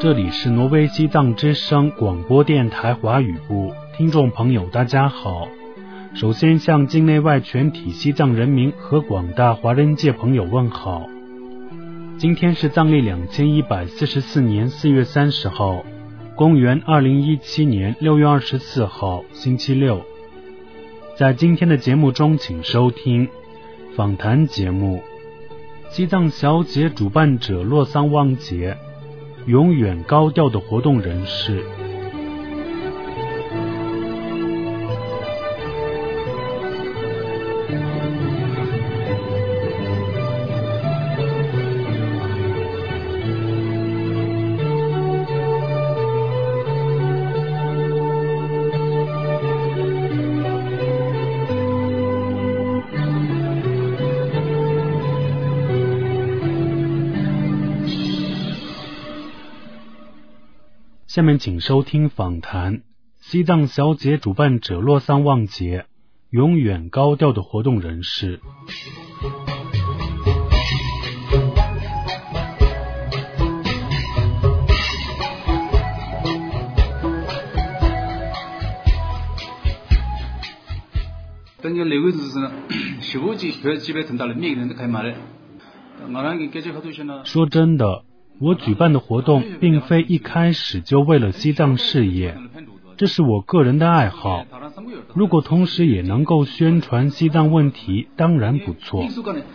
这里是挪威西藏之声广播电台华语部，听众朋友大家好。首先向境内外全体西藏人民和广大华人界朋友问好。今天是藏历2144年4月30号，公元2017年6月24号，星期六。在今天的节目中，请收听访谈节目。西藏小姐主办者洛桑旺杰，永远高调的活动人士。下面请收听访谈西藏小姐主办者洛桑旺杰，永远高调的活动人士。说真的，我举办的活动并非一开始就为了西藏事业，这是我个人的爱好。如果同时也能够宣传西藏问题，当然不错。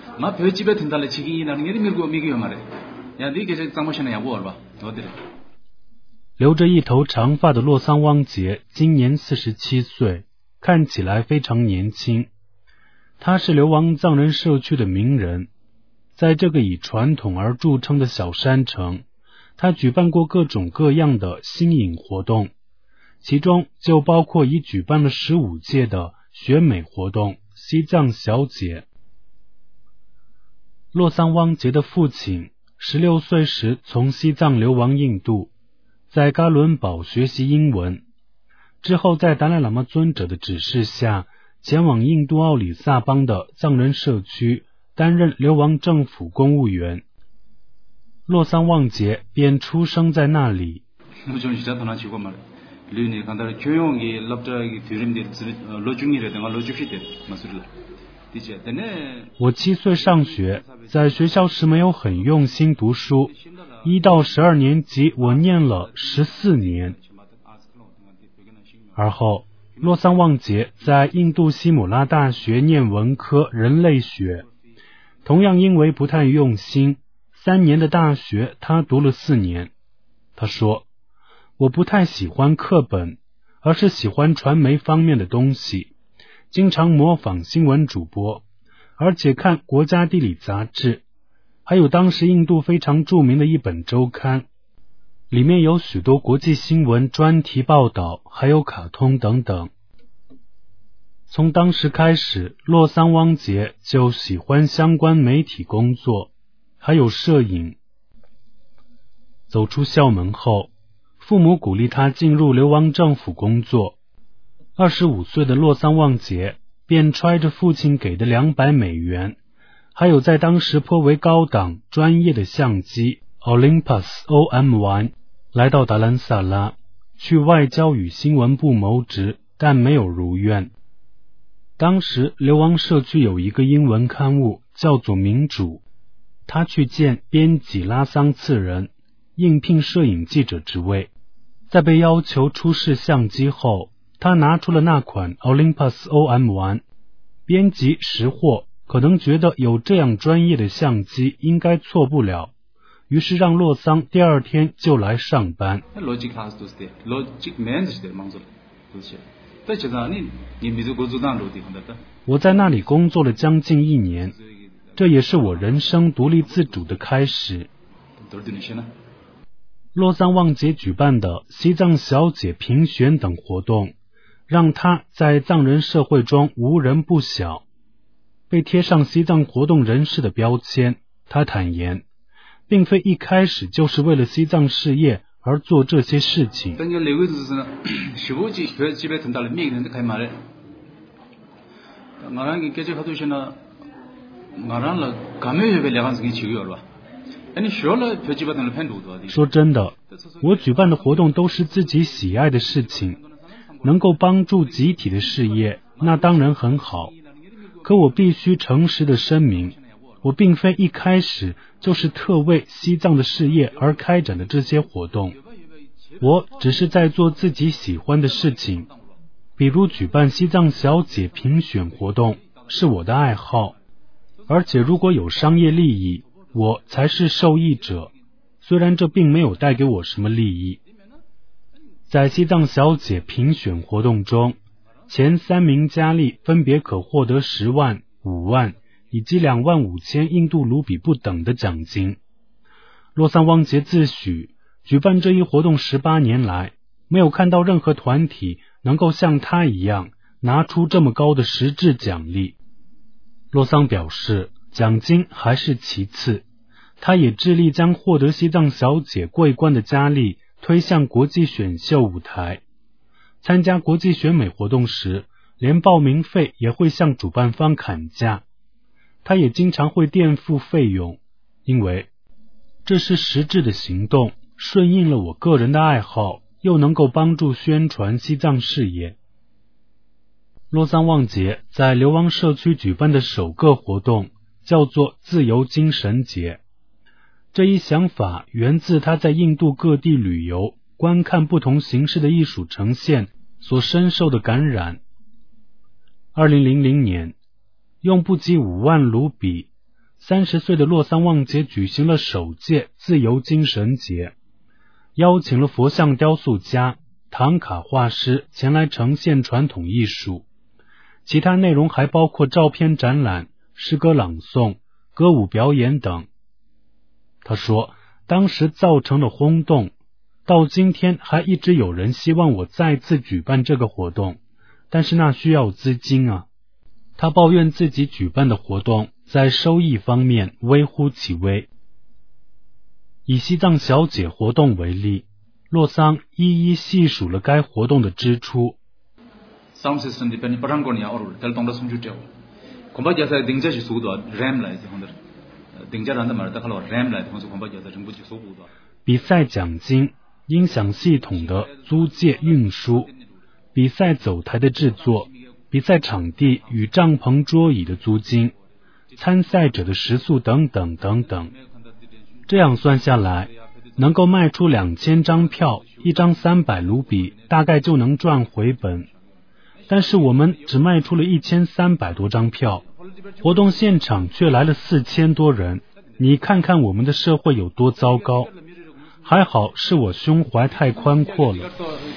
留着一头长发的洛桑汪杰今年47岁，看起来非常年轻。他是流亡藏人社区的名人。在这个以传统而著称的小山城，他举办过各种各样的新颖活动，其中就包括已举办了15届的选美活动西藏小姐。洛桑汪杰的父亲16岁时从西藏流亡印度，在噶伦堡学习英文，之后在达赖喇嘛尊者的指示下，前往印度奥里萨邦的藏人社区担任流亡政府公务员。洛桑旺杰便出生在那里。我7岁上学，在学校时没有很用心读书，1到12年级我念了14年。而后洛桑旺杰在印度西姆拉大学念文科人类学，同样因为不太用心，3年的大学他读了4年。他说，我不太喜欢课本，而是喜欢传媒方面的东西，经常模仿新闻主播，而且看国家地理杂志，还有当时印度非常著名的一本周刊，里面有许多国际新闻专题报道，还有卡通等等。从当时开始，洛桑汪杰就喜欢相关媒体工作，还有摄影。走出校门后，父母鼓励他进入流亡政府工作。25岁的洛桑旺杰便揣着父亲给的$200，还有在当时颇为高档专业的相机 Olympus OM1， 来到达兰萨拉，去外交与新闻部谋职，但没有如愿。当时流亡社区有一个英文刊物叫做民主，他去见编辑拉桑次仁，应聘摄影记者职位。在被要求出示相机后，他拿出了那款 Olympus OM1。 编辑识货，可能觉得有这样专业的相机应该错不了，于是让洛桑第2天就来上班。我在那里工作了将近1年，这也是我人生独立自主的开始。洛桑旺杰举办的西藏小姐评选等活动，让他在藏人社会中无人不晓，被贴上西藏活动人士的标签。他坦言，并非一开始就是为了西藏事业而做这些事情。说真的， 我举办的活动都是自己喜爱的事情，能够帮助集体的事业，那当然很好。可我必须诚实地声明，我并非一开始就是特为西藏的事业而开展的这些活动，我只是在做自己喜欢的事情，比如举办西藏小姐评选活动是我的爱好，而且如果有商业利益，我才是受益者，虽然这并没有带给我什么利益。在西藏小姐评选活动中，前3名佳丽分别可获得10万、5万以及25000印度卢比不等的奖金。洛桑汪杰自诩，举办这一活动18年来，没有看到任何团体能够像他一样拿出这么高的实质奖励。洛桑表示，奖金还是其次，他也致力将获得西藏小姐桂冠的佳丽推向国际选秀舞台。参加国际选美活动时，连报名费也会向主办方砍价。他也经常会垫付费用，因为这是实质的行动，顺应了我个人的爱好，又能够帮助宣传西藏事业。洛桑旺杰在流亡社区举办的首个活动叫做自由精神节。这一想法源自他在印度各地旅游，观看不同形式的艺术呈现所深受的感染。2000年，用不及5万卢比，30岁的洛桑旺杰举行了首届自由精神节，邀请了佛像雕塑家、唐卡画师前来呈现传统艺术。其他内容还包括照片展览、诗歌朗诵、歌舞表演等。他说，当时造成了轰动，到今天还一直有人希望我再次举办这个活动，但是那需要资金啊。他抱怨自己举办的活动在收益方面微乎其微。以西藏小姐活动为例，洛桑一一细数了该活动的支出。 Sound system depending Parangkonia or Teltonda Sumjuteo. Kombaja Dingja Suda, Ram Light, Dingja and the Martakalo, Ram Light, Kombaja Jumbuchi Suda. 比赛奖金、音响系统的租借运输、比赛走台的制作、比赛场地与帐篷桌椅的租金、参赛者的食宿等等等等。这样算下来，能够卖出2000张票，一张300卢比，大概就能赚回本。但是我们只卖出了1300多张票，活动现场却来了4000多人，你看看我们的社会有多糟糕。还好是我胸怀太宽阔了。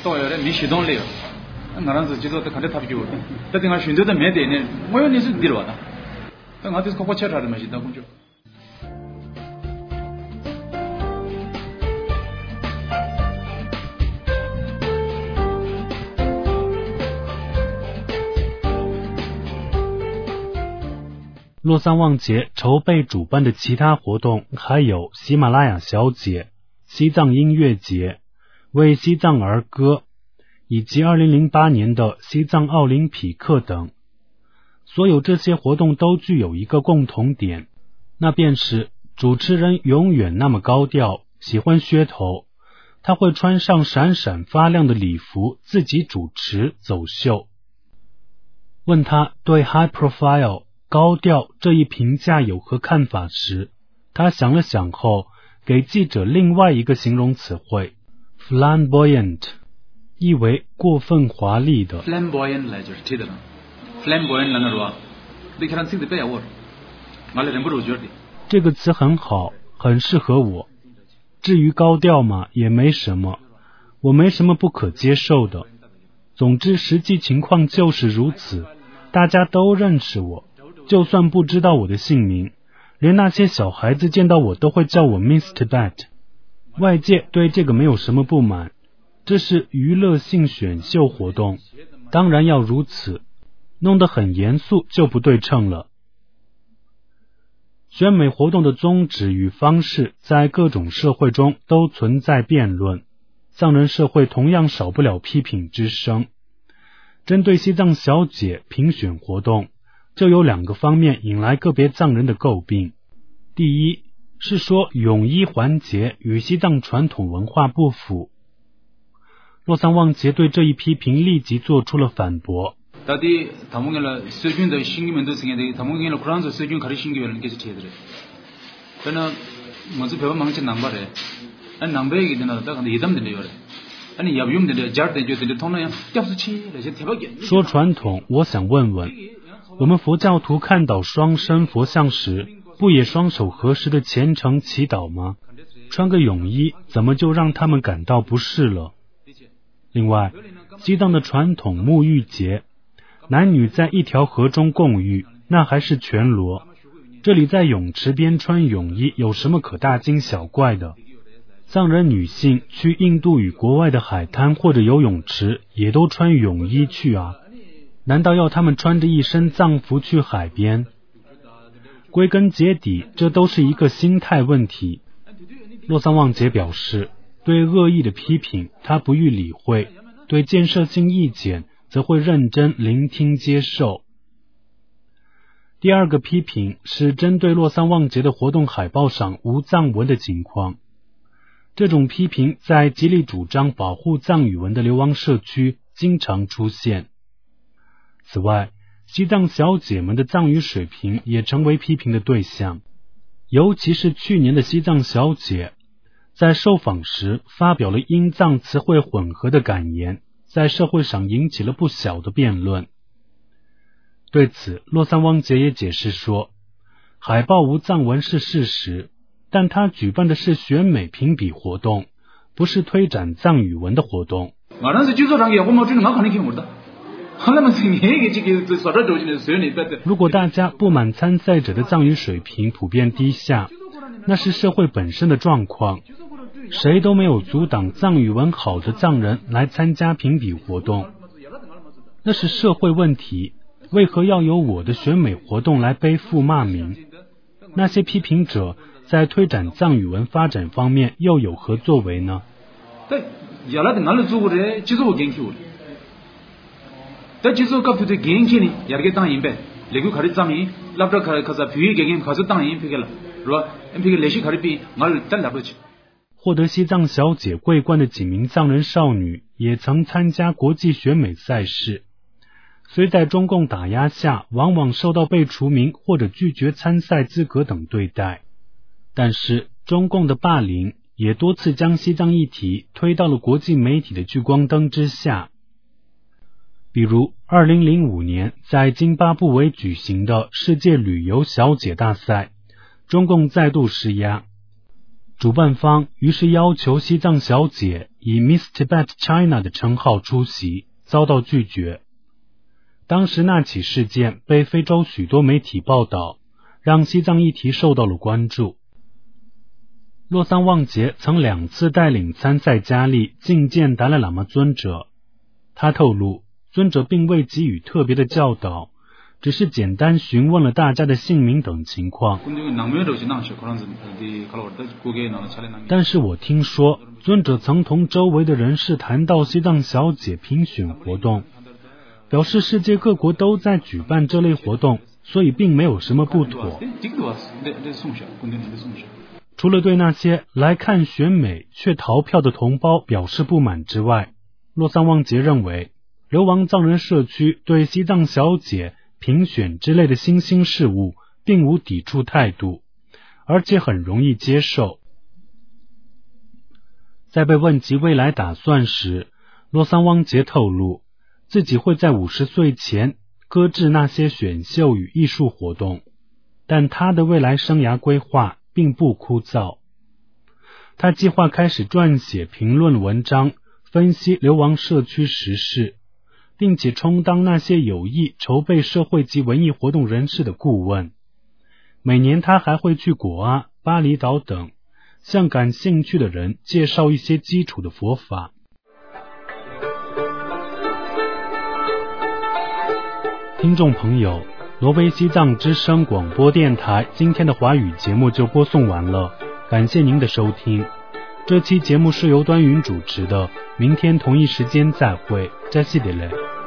洛桑旺杰筹备主办的其他活动还有喜马拉雅小姐、西藏音乐节、为西藏而歌，以及2008年的西藏奥林匹克等。所有这些活动都具有一个共同点，那便是主持人永远那么高调，喜欢噱头。他会穿上闪闪发亮的礼服，自己主持走秀。问他对 high profile 高调这一评价有何看法时，他想了想后，给记者另外一个形容词汇 flamboyant， 意为过分华丽的。 flamboyant 来就是听的了 flamboyant 来了你看自己背我哪里人不如觉得这个词很好，很适合我。至于高调嘛，也没什么，我没什么不可接受的。总之实际情况就是如此，大家都认识我，就算不知道我的姓名，连那些小孩子见到我都会叫我 Mr. Tibet。 外界对这个没有什么不满，这是娱乐性选秀活动，当然要如此，弄得很严肃就不对称了。选美活动的宗旨与方式在各种社会中都存在辩论，藏人社会同样少不了批评之声。针对西藏小姐评选活动，就有2个方面引来个别藏人的诟病。第一， 是说泳衣环节与西藏传统文化不符。洛桑旺杰对这一批评立即做出了反驳。 다디 다몽엘라 세균의 신기면도 생겨데 다몽엘라 쿠란도 세균 가리 신기면은 계속 제대로. 그러나 먼저 배워 망친 남바래. 아니 남배에게 되나다 근데 이담되네 요래. 아니 야비움되네 자르되 저되 통나야 겹스치 이제 대박이야. 说传统，我想问问，我们佛教徒看到双身佛像时，不也双手合十的虔诚祈祷吗？穿个泳衣，怎么就让他们感到不适了？另外，西藏的传统沐浴节，男女在一条河中共浴，那还是全裸。这里在泳池边穿泳衣有什么可大惊小怪的？藏人女性去印度与国外的海滩或者游泳池也都穿泳衣去啊，难道要他们穿着一身藏服去海边？归根结底，这都是一个心态问题。洛桑旺杰表示，对恶意的批评他不予理会，对建设性意见则会认真聆听接受。第二个批评是针对洛桑旺杰的活动海报上无藏文的情况。这种批评在极力主张保护藏语文的流亡社区经常出现。此外，西藏小姐们的藏语水平也成为批评的对象，尤其是去年的西藏小姐在受访时发表了英藏词汇混合的感言，在社会上引起了不小的辩论。对此，洛桑旺杰也解释说，海报无藏文是事实，但他举办的是选美评比活动，不是推展藏语文的活动。如果大家不满参赛者的藏语水平普遍低下，那是社会本身的状况，谁都没有阻挡藏语文好的藏人来参加评比活动，那是社会问题，为何要由我的选美活动来背负骂名？那些批评者在推展藏语文发展方面又有何作为呢？获得西藏小姐桂冠的几名藏人少女也曾参加国际选美赛事，虽在中共打压下往往受到被除名或者拒绝参赛资格等对待，但是中共的霸凌也多次将西藏议题推到了国际媒体的聚光灯之下。比如2005年在津巴布韦举行的世界旅游小姐大赛，中共再度施压，主办方于是要求西藏小姐以 Miss Tibet China 的称号出席，遭到拒绝。当时那起事件被非洲许多媒体报道，让西藏议题受到了关注。洛桑旺杰曾2次带领参赛佳丽觐见达赖喇嘛尊者，他透露尊者并未给予特别的教导，只是简单询问了大家的姓名等情况。但是我听说尊者曾同周围的人士谈到西藏小姐评选活动，表示世界各国都在举办这类活动，所以并没有什么不妥。除了对那些来看选美却逃票的同胞表示不满之外，洛桑旺杰认为流亡藏人社区对西藏小姐评选之类的新兴事物并无抵触态度，而且很容易接受。在被问及未来打算时，洛桑旺杰透露自己会在50岁前搁置那些选秀与艺术活动，但他的未来生涯规划并不枯燥。他计划开始撰写评论文章，分析流亡社区时事，并且充当那些有意筹备社会及文艺活动人士的顾问。每年他还会去果阿、巴厘岛等，向感兴趣的人介绍一些基础的佛法。听众朋友，挪威西藏之声广播电台今天的华语节目就播送完了，感谢您的收听。这期节目是由端云主持的，明天同一时间再会，再见了。